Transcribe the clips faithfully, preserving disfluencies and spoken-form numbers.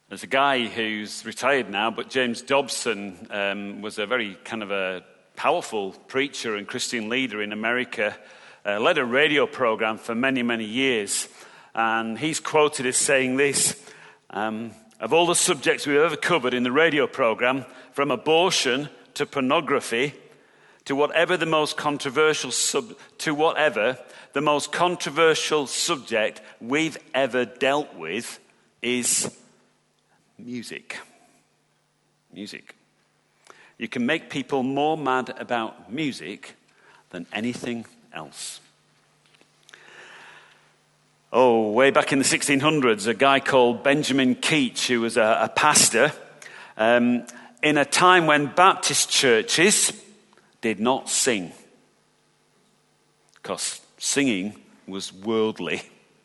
There's a guy who's retired now, but James Dobson um, was a very kind of a powerful preacher and Christian leader in America, uh, led a radio program for many, many years. And he's quoted as saying this, um, of all the subjects we've ever covered in the radio program, from abortion to pornography, to whatever the most controversial sub, to whatever the most controversial subject we've ever dealt with is music. Music. You can make people more mad about music than anything else. Oh, way back in the sixteen hundreds, a guy called Benjamin Keach, who was a, a pastor, um, in a time when Baptist churches did not sing, because singing was worldly.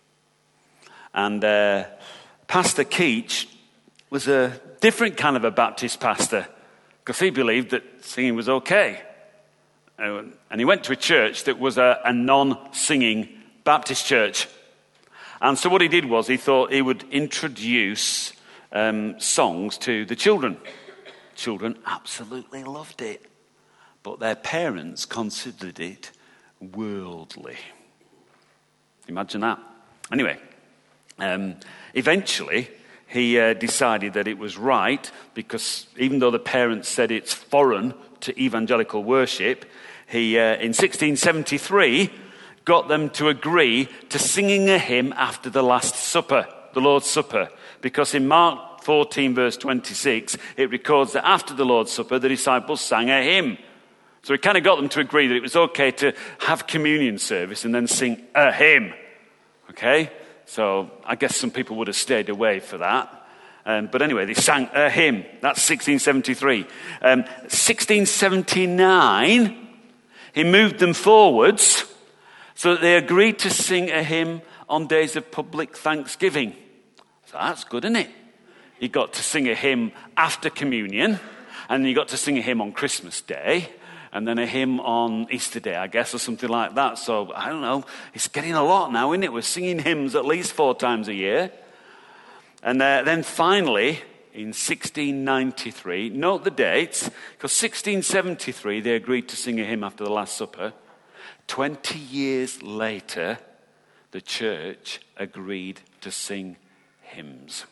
And uh, Pastor Keach was a different kind of a Baptist pastor, because he believed that singing was okay. And he went to a church that was a, a non-singing Baptist church. And so what he did was he thought he would introduce um, songs to the children. Children absolutely loved it, but their parents considered it worldly. Imagine that. Anyway, um, eventually he uh, decided that it was right, because even though the parents said it's foreign to evangelical worship, he, uh, in sixteen seventy-three, got them to agree to singing a hymn after the Last Supper, the Lord's Supper, because in Mark fourteen, verse twenty-six, it records that after the Lord's Supper, the disciples sang a hymn. So he kind of got them to agree that it was okay to have communion service and then sing a hymn. Okay? So I guess some people would have stayed away for that. Um, but anyway, they sang a hymn. That's sixteen seventy-three. Um, sixteen seventy-nine, he moved them forwards so that they agreed to sing a hymn on days of public thanksgiving. So that's good, isn't it? You got to sing a hymn after communion, and you got to sing a hymn on Christmas Day, and then a hymn on Easter Day, I guess, or something like that. So, I don't know, it's getting a lot now, isn't it? We're singing hymns at least four times a year. And uh, then finally, in sixteen ninety-three, note the dates, because sixteen seventy-three, they agreed to sing a hymn after the Last Supper. Twenty years later, the church agreed to sing hymns.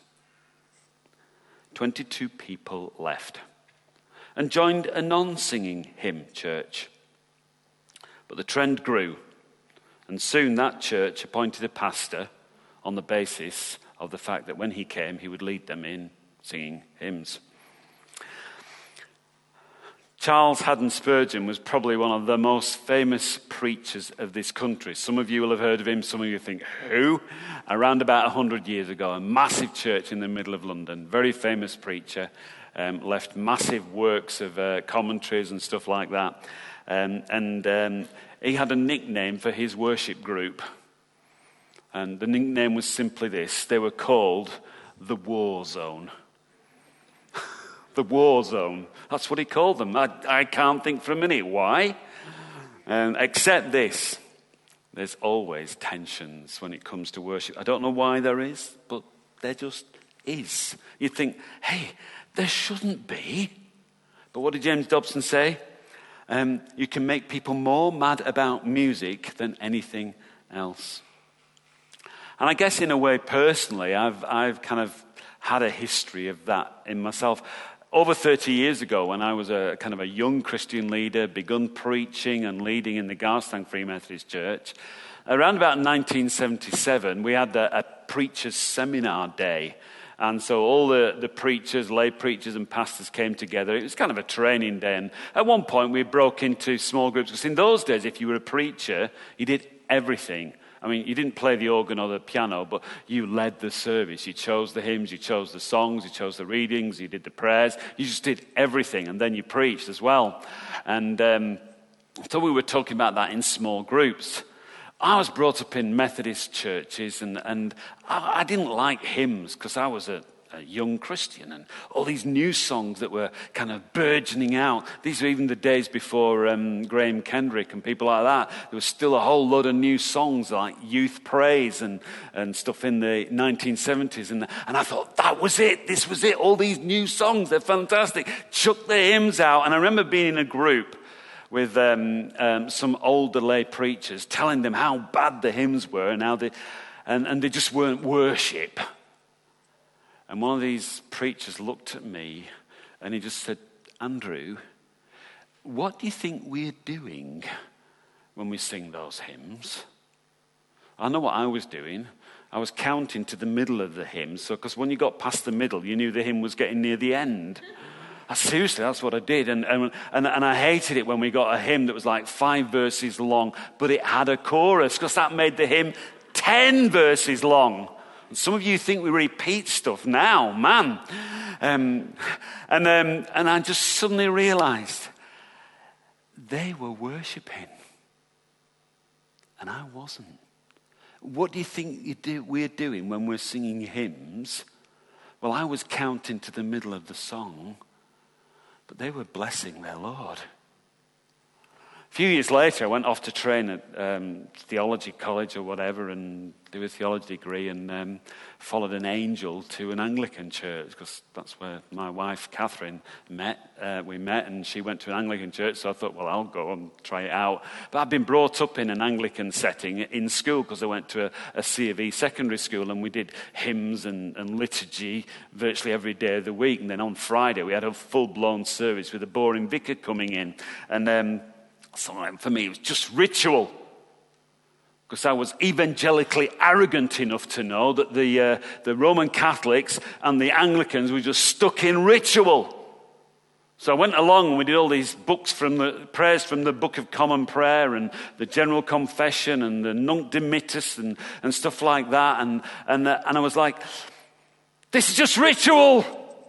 twenty-two people left and joined a non-singing hymn church. But the trend grew, and soon that church appointed a pastor on the basis of the fact that when he came, he would lead them in singing hymns. Charles Haddon Spurgeon was probably one of the most famous preachers of this country. Some of you will have heard of him, some of you think, who? Around about one hundred years ago, a massive church in the middle of London, very famous preacher, um, left massive works of uh, commentaries and stuff like that. Um, and um, he had a nickname for his worship group. And the nickname was simply this: they were called the War Zone. The War Zone. That's what he called them. I, I can't think for a minute why. Um, except this: there's always tensions when it comes to worship. I don't know why there is, but there just is. You think, hey, there shouldn't be. But what did James Dobson say? Um, you can make people more mad about music than anything else. And I guess in a way, personally, I've I've kind of had a history of that in myself. Over thirty years ago, when I was a kind of a young Christian leader, begun preaching and leading in the Garstang Free Methodist Church, around about nineteen seventy-seven, we had a, a preachers' seminar day. And so all the, the preachers, lay preachers and pastors came together. It was kind of a training day. And at one point, we broke into small groups. Because in those days, if you were a preacher, you did everything. I mean, you didn't play the organ or the piano, but you led the service. You chose the hymns, you chose the songs, you chose the readings, you did the prayers. You just did everything, and then you preached as well. And um, so we were talking about that in small groups. I was brought up in Methodist churches, and, and I, I didn't like hymns because I was a, a young Christian, and all these new songs that were kind of burgeoning out. These were even the days before um, Graham Kendrick and people like that. There was still a whole lot of new songs like Youth Praise and, and stuff in the nineteen seventies. And, and I thought, that was it. This was it. All these new songs, they're fantastic. Chuck the hymns out. And I remember being in a group with um, um, some older lay preachers telling them how bad the hymns were and how they, and, and they just weren't worship. And one of these preachers looked at me and he just said, Andrew, what do you think we're doing when we sing those hymns? I know what I was doing. I was counting to the middle of the hymn, so because when you got past the middle, you knew the hymn was getting near the end. I, seriously, that's what I did. And, and, and, and I hated it when we got a hymn that was like five verses long, but it had a chorus, because that made the hymn ten verses long. And some of you think we repeat stuff now, man. Um, and, um, and I just suddenly realized they were worshiping, and I wasn't. What do you think you do, we're doing when we're singing hymns? Well, I was counting to the middle of the song, but they were blessing their Lord. A few years later, I went off to train at um, theology college or whatever and do a theology degree, and um, followed an angel to an Anglican church, because that's where my wife, Catherine, met. Uh, we met, and she went to an Anglican church, so I thought, well, I'll go and try it out. But I've been brought up in an Anglican setting in school, because I went to a, a C of E secondary school, and we did hymns and, and liturgy virtually every day of the week. And then on Friday, we had a full-blown service with a boring vicar coming in. And um, so for me, it was just ritual. Because I was evangelically arrogant enough to know that the uh, the Roman Catholics and the Anglicans were just stuck in ritual. So I went along and we did all these books from the prayers from the Book of Common Prayer and the General Confession and the Nunc Dimittis and, and stuff like that. And and uh, and I was like, this is just ritual.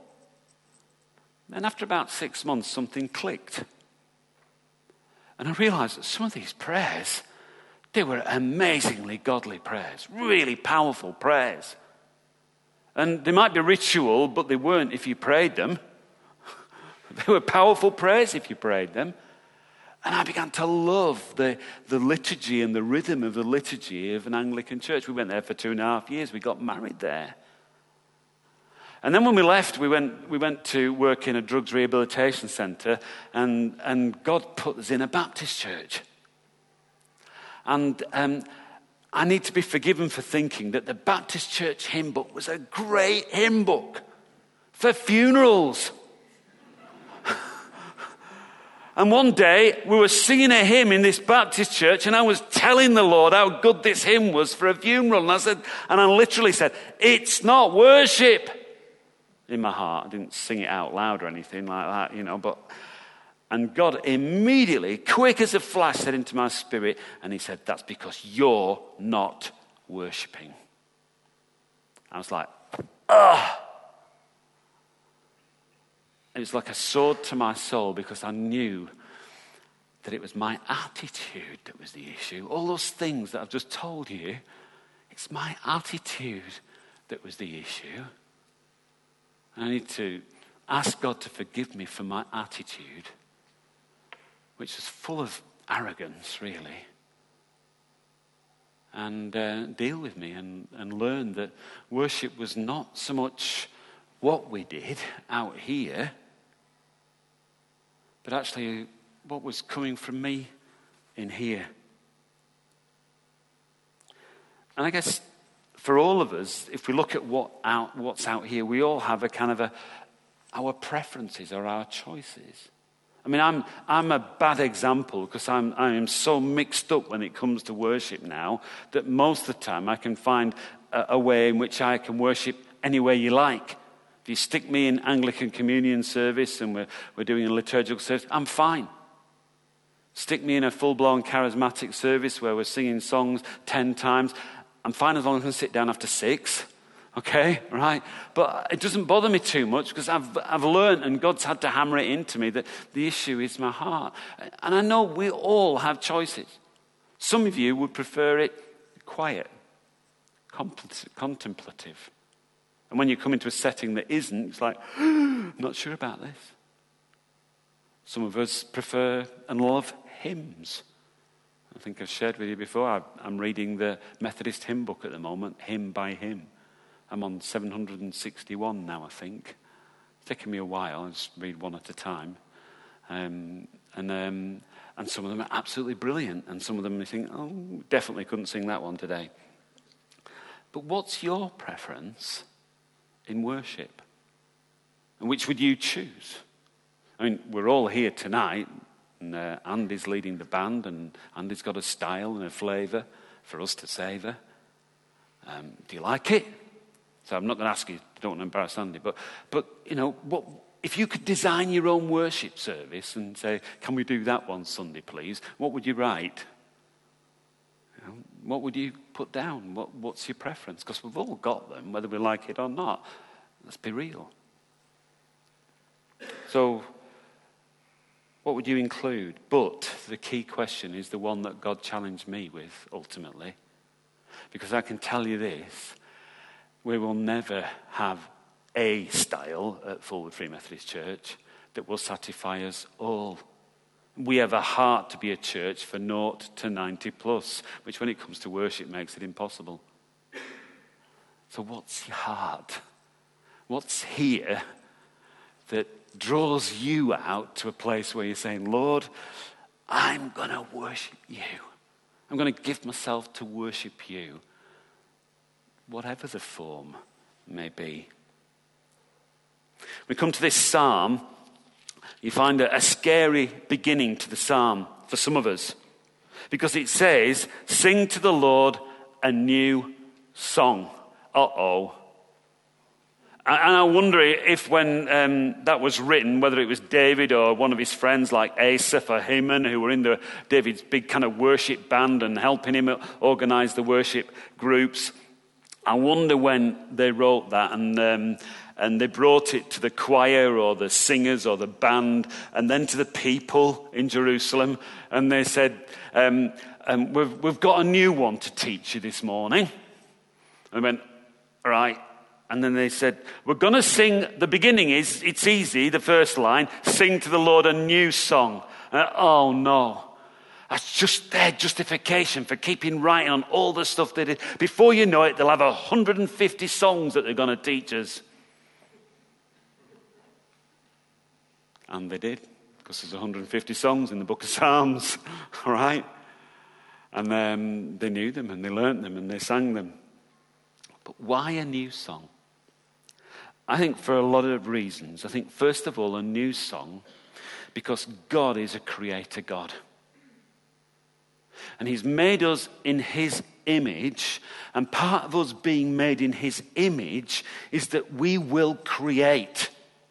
And after about six months, something clicked. And I realized that some of these prayers, they were amazingly godly prayers, really powerful prayers. And they might be ritual, but they weren't if you prayed them. They were powerful prayers if you prayed them. And I began to love the, the liturgy and the rhythm of the liturgy of an Anglican church. We went there for two and a half years. We got married there. And then when we left, we went we went to work in a drugs rehabilitation centre, and, and God put us in a Baptist church. And um, I need to be forgiven for thinking that the Baptist church hymn book was a great hymn book for funerals. And one day, we were singing a hymn in this Baptist church, and I was telling the Lord how good this hymn was for a funeral. And I said, and I literally said, it's not worship. In my heart, I didn't sing it out loud or anything like that, you know, but, and God immediately, quick as a flash, said into my spirit, and he said, that's because you're not worshiping. I was like, ugh. It was like a sword to my soul, because I knew that it was my attitude that was the issue. All those things that I've just told you, it's my attitude that was the issue. I need to ask God to forgive me for my attitude, which is full of arrogance, really, and uh, deal with me and, and learn that worship was not so much what we did out here, but actually what was coming from me in here. And I guess for all of us, if we look at what out, what's out here, we all have a kind of a, our preferences or our choices. I mean, I'm I'm a bad example, because I'm I am so mixed up when it comes to worship now that most of the time I can find a, a way in which I can worship any way you like. If you stick me in Anglican communion service and we're we're doing a liturgical service, I'm fine. Stick me in a full-blown charismatic service where we're singing songs ten times. I'm fine as long as I can sit down after six, okay, right? But it doesn't bother me too much, because I've I've learned, and God's had to hammer it into me, that the issue is my heart. And I know we all have choices. Some of you would prefer it quiet, contemplative. And when you come into a setting that isn't, it's like, I'm not sure about this. Some of us prefer and love hymns. I think I've shared with you before, I'm reading the Methodist hymn book at the moment, hymn by hymn. I'm on seven hundred sixty-one now, I think. It's taken me a while. I just read one at a time. Um, and um, and some of them are absolutely brilliant. And some of them you think, oh, definitely couldn't sing that one today. But what's your preference in worship? And which would you choose? I mean, we're all here tonight, and uh, Andy's leading the band, and Andy's got a style and a flavour for us to savour. Um, do you like it? So I'm not going to ask you, don't want to embarrass Andy, but, but you know, what, if you could design your own worship service and say, can we do that one Sunday, please? What would you write? You know, what would you put down? What, what's your preference? Because we've all got them, whether we like it or not. Let's be real. So, what would you include? But the key question is the one that God challenged me with, ultimately. Because I can tell you this, we will never have a style at Fulwood Free Methodist Church that will satisfy us all. We have a heart to be a church for naught to ninety plus, which when it comes to worship makes it impossible. So what's your heart? What's here that draws you out to a place where you're saying, Lord, I'm going to worship you. I'm going to give myself to worship you, whatever the form may be. We come to this psalm. You find a, a scary beginning to the psalm for some of us, because it says, sing to the Lord a new song. Uh-oh. And I wonder if when um, that was written, whether it was David or one of his friends like Asaph or Heman, who were in the, David's big kind of worship band and helping him organize the worship groups. I wonder when they wrote that and um, and they brought it to the choir or the singers or the band and then to the people in Jerusalem. And they said, um, um, we've, we've got a new one to teach you this morning. And I went, all right. And then they said, we're going to sing, the beginning is, it's easy, the first line, sing to the Lord a new song. Uh, oh no, that's just their justification for keeping writing on all the stuff they did. Before you know it, they'll have one hundred fifty songs that they're going to teach us. And they did, because there's one hundred fifty songs in the book of Psalms, all right? And um, they knew them and they learnt them and they sang them. But why a new song? I think for a lot of reasons. I think, first of all, a new song because God is a creator God. And he's made us in his image. And part of us being made in his image is that we will create.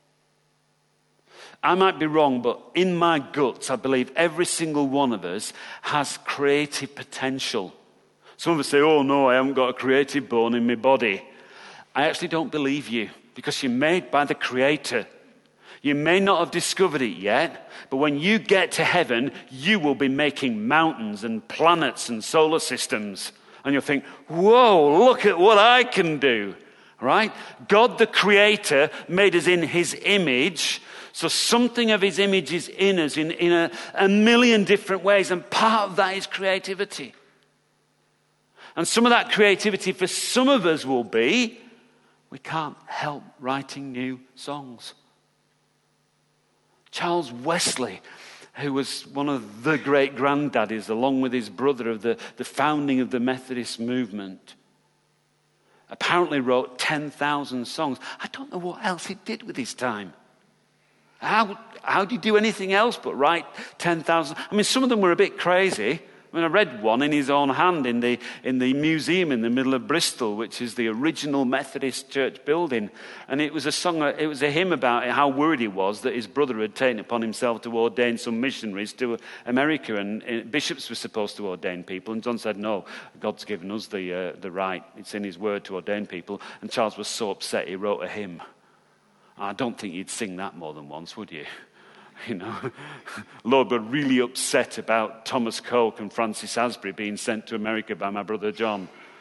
I might be wrong, but in my guts, I believe every single one of us has creative potential. Some of us say, oh no, I haven't got a creative bone in my body. I actually don't believe you, because you're made by the Creator. You may not have discovered it yet, but when you get to heaven, you will be making mountains and planets and solar systems. And you'll think, whoa, look at what I can do, right? God the Creator made us in his image, so something of his image is in us in, in a, a million different ways, and part of that is creativity. And some of that creativity for some of us will be, we can't help writing new songs. Charles Wesley, who was one of the great granddaddies, along with his brother, of the, the founding of the Methodist movement, apparently wrote ten thousand songs. I don't know what else he did with his time. How, how do you do anything else but write ten thousand? I mean, some of them were a bit crazy. I mean, I read one in his own hand in the in the museum in the middle of Bristol, which is the original Methodist church building. And it was a song, it was a hymn about how worried he was that his brother had taken upon himself to ordain some missionaries to America, and, and bishops were supposed to ordain people. And John said, no, God's given us the uh, the right. It's in his word to ordain people. And Charles was so upset, he wrote a hymn. I don't think you'd sing that more than once, would you? You know, Lord, we're really upset about Thomas Coke and Francis Asbury being sent to America by my brother John.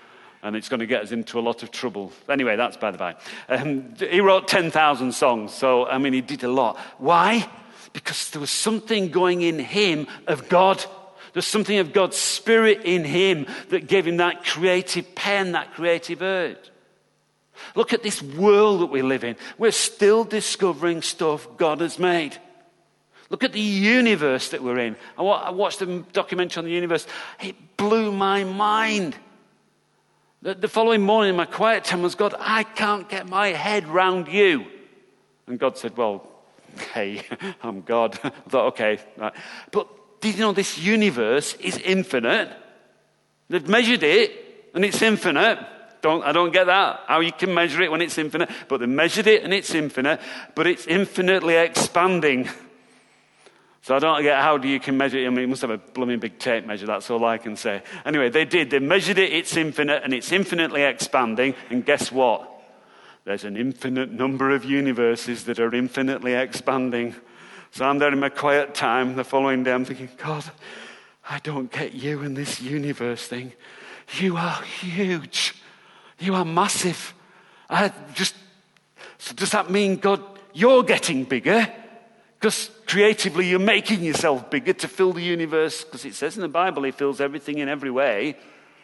And it's going to get us into a lot of trouble. Anyway, that's by the by. Um, he wrote ten thousand songs. So, I mean, he did a lot. Why? Because there was something going in him of God. There's something of God's Spirit in him that gave him that creative pen, that creative urge. Look at this world that we live in. We're still discovering stuff God has made. Look at the universe that we're in. I watched a documentary on the universe. It blew my mind. The following morning in my quiet time was, God, I can't get my head round you. And God said, well, hey, I'm God. I thought, okay. Right. But did you know this universe is infinite? They've measured it and it's infinite. Don't, I don't get that, how you can measure it when it's infinite. But they measured it and it's infinite, but it's infinitely expanding. So I don't get how do you can measure it. I mean, you must have a blooming big tape measure, that's all I can say. Anyway, they did. They measured it, it's infinite, and it's infinitely expanding. And guess what? There's an infinite number of universes that are infinitely expanding. So I'm there in my quiet time the following day. I'm thinking, God, I don't get you and this universe thing. You are huge. You are massive. I just, so does that mean, God, you're getting bigger? Because creatively you're making yourself bigger to fill the universe. Because it says in the Bible, he fills everything in every way.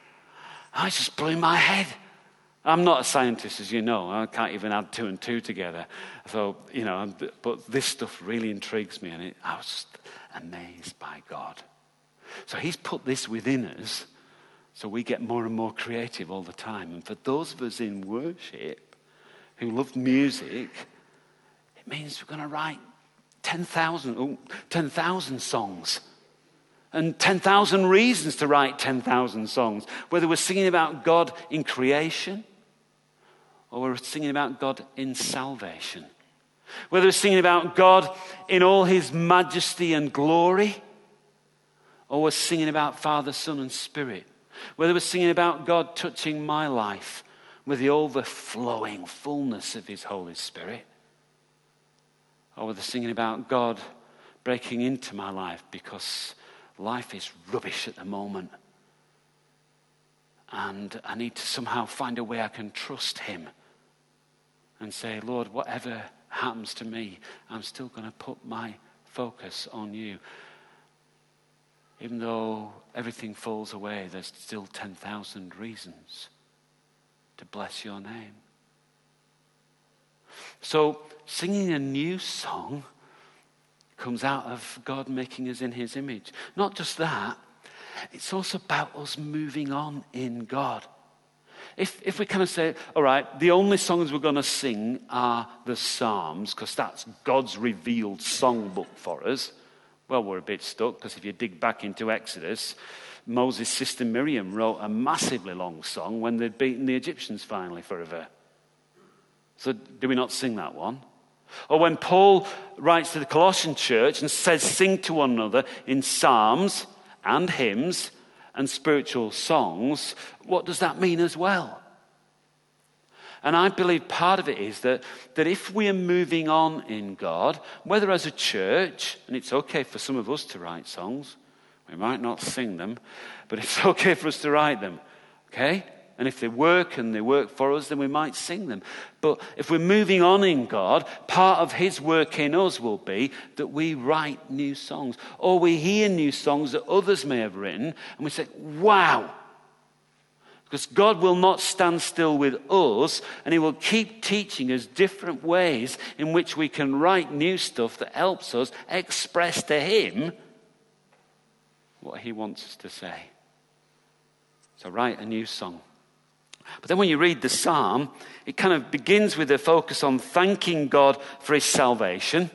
I just blew my head. I'm not a scientist, as you know. I can't even add two and two together. So, you know, but this stuff really intrigues me. And it, I was just amazed by God. So he's put this within us so we get more and more creative all the time. And for those of us in worship who love music, it means we're going to write ten thousand, oh, ten thousand songs. And ten thousand reasons to write ten thousand songs. Whether we're singing about God in creation or we're singing about God in salvation. Whether we're singing about God in all his majesty and glory or we're singing about Father, Son, and Spirit. Whether we're singing about God touching my life with the overflowing fullness of his Holy Spirit. Or whether singing about God breaking into my life because life is rubbish at the moment. And I need to somehow find a way I can trust him. And say, Lord, whatever happens to me, I'm still going to put my focus on you. Even though everything falls away, there's still ten thousand reasons to bless your name. So, singing a new song comes out of God making us in his image. Not just that, it's also about us moving on in God. If if we kind of say, all right, the only songs we're going to sing are the Psalms, because that's God's revealed songbook for us, well, we're a bit stuck, because if you dig back into Exodus, Moses' sister Miriam wrote a massively long song when they'd beaten the Egyptians finally forever. So do we not sing that one? Or when Paul writes to the Colossian church and says, sing to one another in psalms and hymns and spiritual songs, what does that mean as well? And I believe part of it is that, that if we are moving on in God, whether as a church, and it's okay for some of us to write songs, we might not sing them, but it's okay for us to write them, okay? And if they work and they work for us, then we might sing them. But if we're moving on in God, part of his work in us will be that we write new songs. Or we hear new songs that others may have written, and we say, wow. Because God will not stand still with us, and he will keep teaching us different ways in which we can write new stuff that helps us express to him what he wants us to say. So write a new song. But then when you read the psalm, it kind of begins with a focus on thanking God for his salvation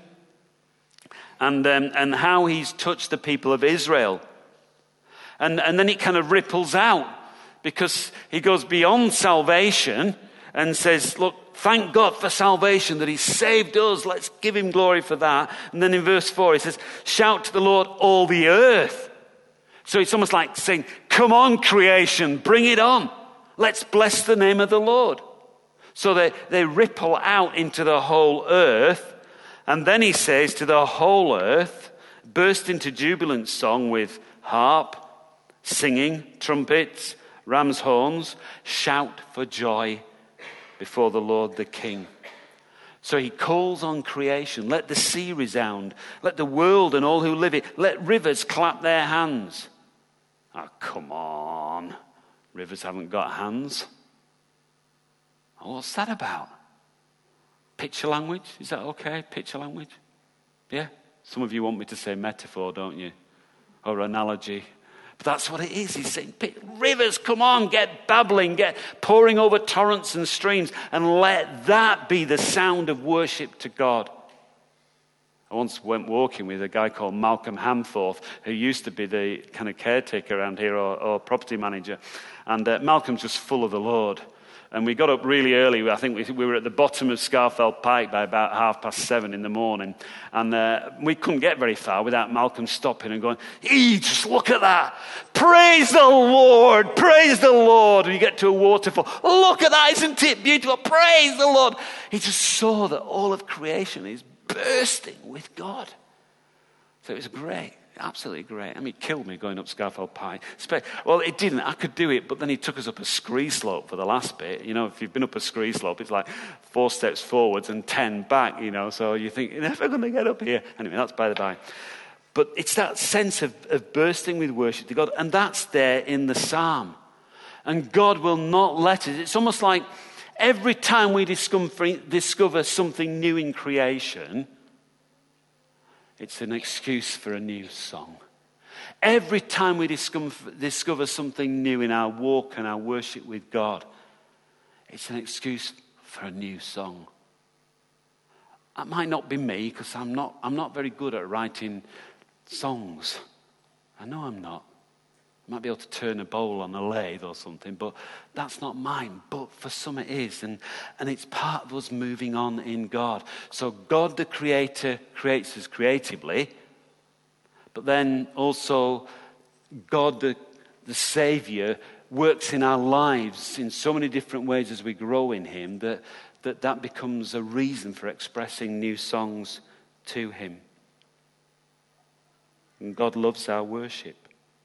and, um, and how he's touched the people of Israel. And, and then it kind of ripples out because he goes beyond salvation and says, look, thank God for salvation, that he saved us. Let's give him glory for that. And then in verse four, he says, shout to the Lord, all the earth. So it's almost like saying, come on, creation, bring it on. Let's bless the name of the Lord. So they, they ripple out into the whole earth. And then he says to the whole earth, burst into jubilant song with harp, singing, trumpets, Ram's horns, shout for joy before the Lord the King. So he calls on creation. Let the sea resound. Let the world and all who live it. Let rivers clap their hands. Oh, come on. Rivers haven't got hands. Oh, what's that about? Picture language? Is that okay? Picture language? Yeah? Some of you want me to say metaphor, don't you? Or analogy. But that's what it is. He's saying, rivers, come on, get babbling, get pouring over torrents and streams, and let that be the sound of worship to God. I once went walking with a guy called Malcolm Hamforth, who used to be the kind of caretaker around here, or, or property manager. And uh, Malcolm's just full of the Lord. And we got up really early. I think we, we were at the bottom of Scarfell Pike by about half past seven in the morning. And uh, we couldn't get very far without Malcolm stopping and going, "Ee, just look at that. Praise the Lord. Praise the Lord." And you get to a waterfall. Look at that. Isn't it beautiful? Praise the Lord. He just saw that all of creation is bursting with God. So it was great. Absolutely great. I mean, it killed me going up Scarfell Pike. Well, it didn't. I could do it, but then he took us up a scree slope for the last bit. You know, if you've been up a scree slope, it's like four steps forwards and ten back, you know. So you think, you're never going to get up here. Anyway, that's by the by. But it's that sense of, of bursting with worship to God, and that's there in the psalm. And God will not let it. It's almost like every time we discover, discover something new in creation, it's an excuse for a new song. Every time we discover, discover something new in our walk and our worship with God, it's an excuse for a new song. That might not be me, because I'm not, I'm not very good at writing songs. I know I'm not. I might be able to turn a bowl on a lathe or something, but that's not mine. But for some it is, and, and it's part of us moving on in God. So God the Creator creates us creatively, but then also God the, the Saviour works in our lives in so many different ways as we grow in Him that that, that becomes a reason for expressing new songs to Him. And God loves our worship.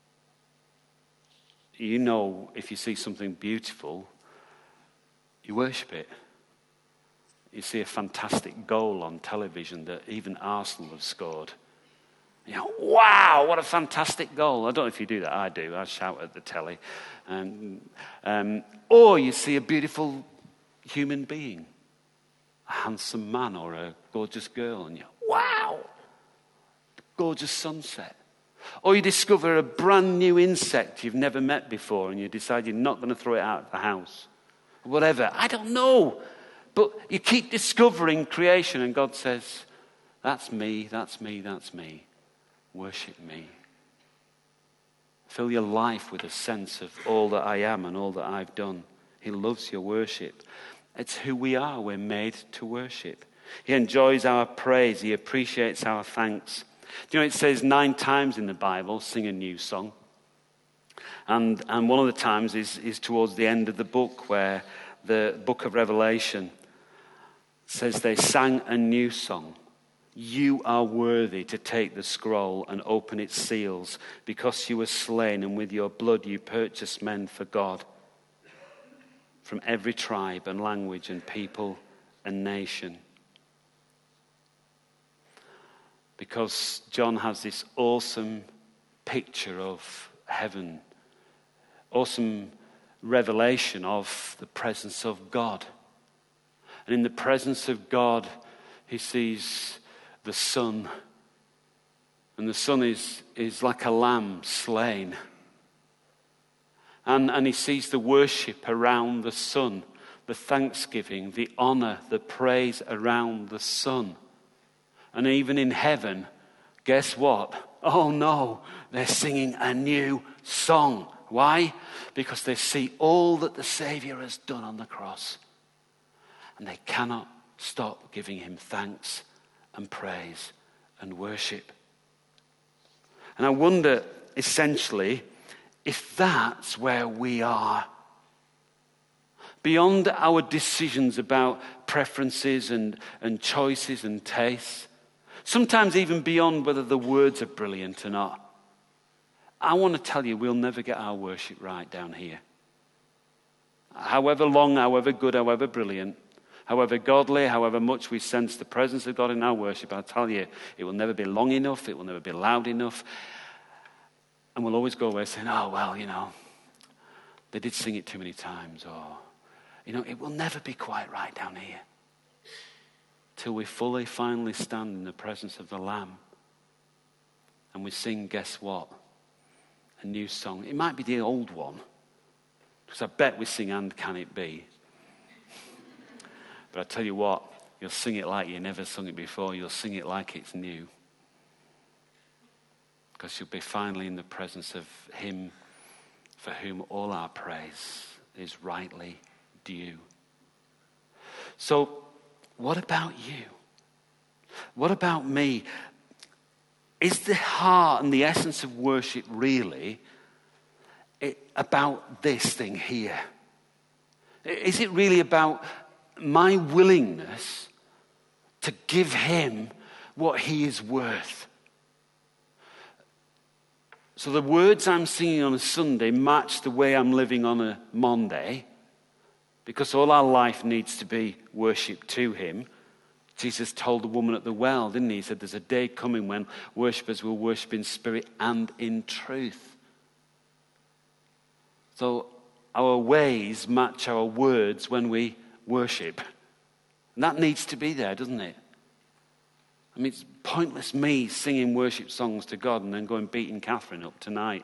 You know, if you see something beautiful, you worship it. You see a fantastic goal on television that even Arsenal have scored. You know, wow, what a fantastic goal. I don't know if you do that. I do. I shout at the telly. Um, um, or you see a beautiful human being, a handsome man or a gorgeous girl, and you wow, gorgeous sunset. Or you discover a brand new insect you've never met before and you decide you're not going to throw it out of the house. Whatever. I don't know. But you keep discovering creation and God says, that's me, that's me, that's me. Worship me. Fill your life with a sense of all that I am and all that I've done. He loves your worship. It's who we are. We're made to worship. He enjoys our praise. He appreciates our thanks. Do you know, it says nine times in the Bible, sing a new song. And and one of the times is, is towards the end of the book, where the book of Revelation says they sang a new song. You are worthy to take the scroll and open its seals, because you were slain, and with your blood you purchased men for God from every tribe and language and people and nation. Because John has this awesome picture of heaven, awesome revelation of the presence of God. And in the presence of God, he sees the Son. And the Son is, is like a lamb slain. And, and he sees the worship around the Son, the thanksgiving, the honor, the praise around the Son. And even in heaven, guess what? Oh no, they're singing a new song. Why? Because they see all that the Savior has done on the cross. And they cannot stop giving him thanks and praise and worship. And I wonder, essentially, if that's where we are. Beyond our decisions about preferences and, and choices and tastes, sometimes even beyond whether the words are brilliant or not, I want to tell you, we'll never get our worship right down here. however long, however good, however brilliant, however godly, however much we sense the presence of God in our worship, I tell you, it will never be long enough, it will never be loud enough. And we'll always go away saying, oh, well, you know, they did sing it too many times. Or, you know, it will never be quite right down here. Till we fully, finally stand in the presence of the Lamb. And we sing, guess what? A new song. It might be the old one. Because I bet we sing, and can it be? But I tell you what, you'll sing it like you never sung it before. You'll sing it like it's new. Because you'll be finally in the presence of him for whom all our praise is rightly due. So, what about you? What about me? Is the heart and the essence of worship really it, about this thing here? Is it really about my willingness to give him what he is worth? So the words I'm singing on a Sunday match the way I'm living on a Monday, because all our life needs to be worship to him. Jesus told the woman at the well, didn't he? He said there's a day coming when worshippers will worship in spirit and in truth. So our ways match our words when we worship. And that needs to be there, doesn't it? I mean, it's pointless me singing worship songs to God and then going beating Catherine up tonight.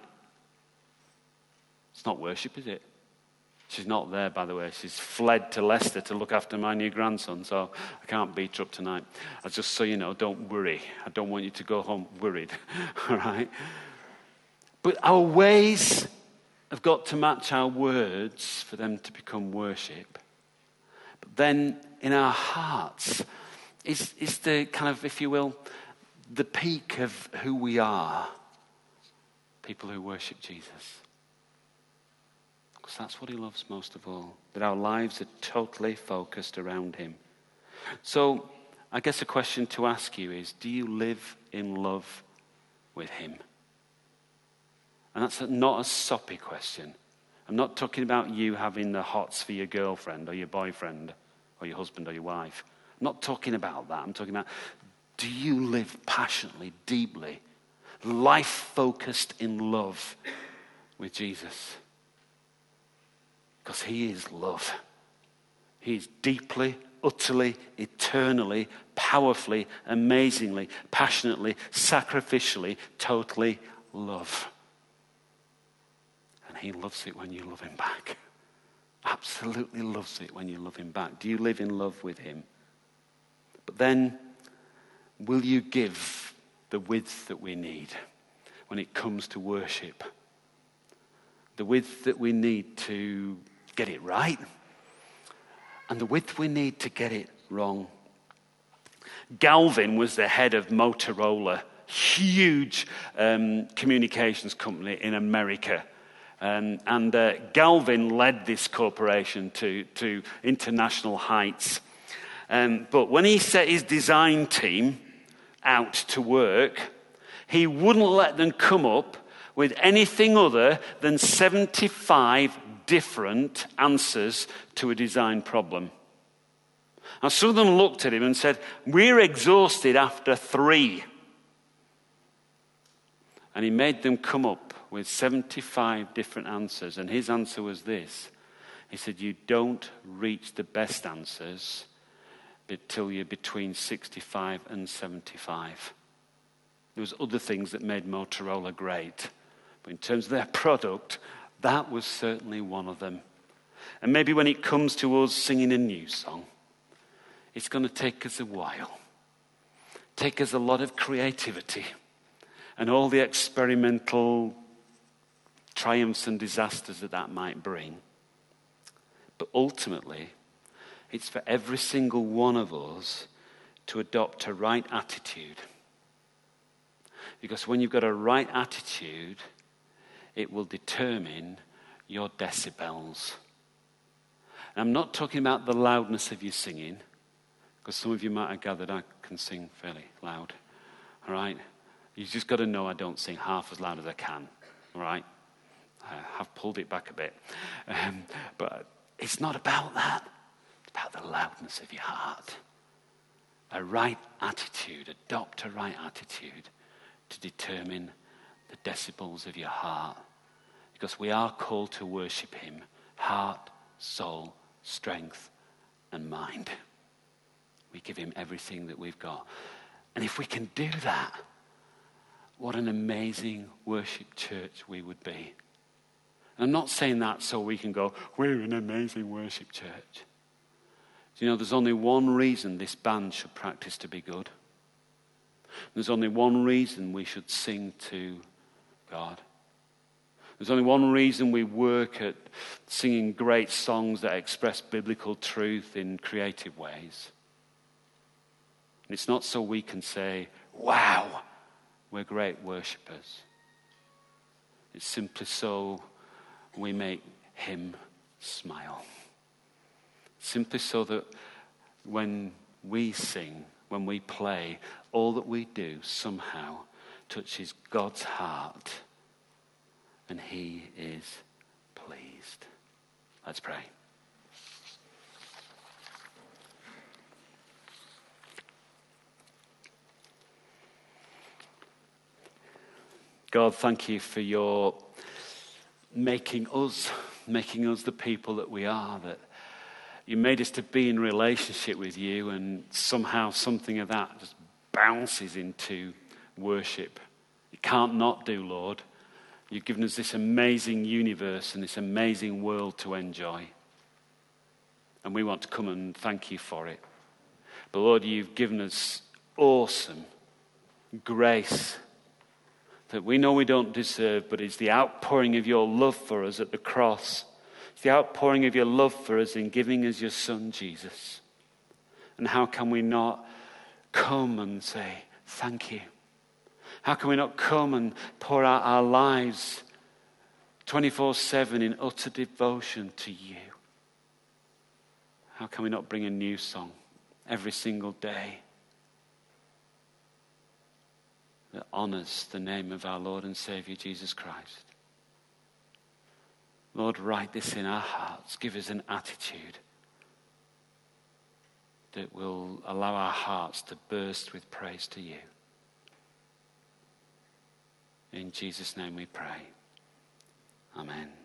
It's not worship, is it? She's not there, by the way. She's fled to Leicester to look after my new grandson, so I can't beat her up tonight. I just so you know, don't worry. I don't want you to go home worried, all right? But our ways have got to match our words for them to become worship. But then in our hearts is, is the kind of, if you will, the peak of who we are, people who worship Jesus. Because that's what he loves most of all, that our lives are totally focused around him. So I guess a question to ask you is, do you live in love with him? And that's not a soppy question. I'm not talking about you having the hots for your girlfriend or your boyfriend or your husband or your wife. I'm not talking about that. I'm talking about, do you live passionately, deeply, life-focused in love with Jesus? Because he is love. He is deeply, utterly, eternally, powerfully, amazingly, passionately, sacrificially, totally love. And he loves it when you love him back. Absolutely loves it when you love him back. Do you live in love with him? But then, will you give the width that we need when it comes to worship? The width that we need to get it right, and the width we need to get it wrong. Galvin was the head of Motorola, huge um, communications company in America. Um, and uh, Galvin led this corporation to, to international heights. Um, but when he set his design team out to work, he wouldn't let them come up with anything other than seventy-five different answers to a design problem. Now, some of them looked at him and said, "We're exhausted after three." And he made them come up with seventy-five different answers. And his answer was this. He said, "You don't reach the best answers until you're between sixty-five and seventy-five. There was other things that made Motorola great. But in terms of their product, that was certainly one of them. And maybe when it comes to us singing a new song, it's going to take us a while. Take us a lot of creativity and all the experimental triumphs and disasters that that might bring. But ultimately, it's for every single one of us to adopt a right attitude. Because when you've got a right attitude, it will determine your decibels. And I'm not talking about the loudness of your singing, because some of you might have gathered I can sing fairly loud. All right? You've just got to know I don't sing half as loud as I can. All right? I have pulled it back a bit. Um, but it's not about that. It's about the loudness of your heart. A right attitude, adopt a right attitude to determine the decibels of your heart. Because we are called to worship him, heart, soul, strength, and mind. We give him everything that we've got. And if we can do that, what an amazing worship church we would be. And I'm not saying that so we can go, we're an amazing worship church. You know, there's only one reason this band should practice to be good. There's only one reason we should sing to God. There's only one reason we work at singing great songs that express biblical truth in creative ways. And it's not so we can say, wow, we're great worshippers. It's simply so we make him smile. Simply so that when we sing, when we play, all that we do somehow touches God's heart and he is pleased. Let's pray. God, thank you for your making us, making us the people that we are, that you made us to be in relationship with you, and somehow something of that just bounces into worship. It can't not do, Lord. You've given us this amazing universe and this amazing world to enjoy. And we want to come and thank you for it. But Lord, you've given us awesome grace that we know we don't deserve, but it's the outpouring of your love for us at the cross. It's the outpouring of your love for us in giving us your son, Jesus. And how can we not come and say, thank you? How can we not come and pour out our lives twenty-four seven in utter devotion to you? How can we not bring a new song every single day that honors the name of our Lord and Savior Jesus Christ? Lord, write this in our hearts. Give us an attitude that will allow our hearts to burst with praise to you. In Jesus' name we pray. Amen.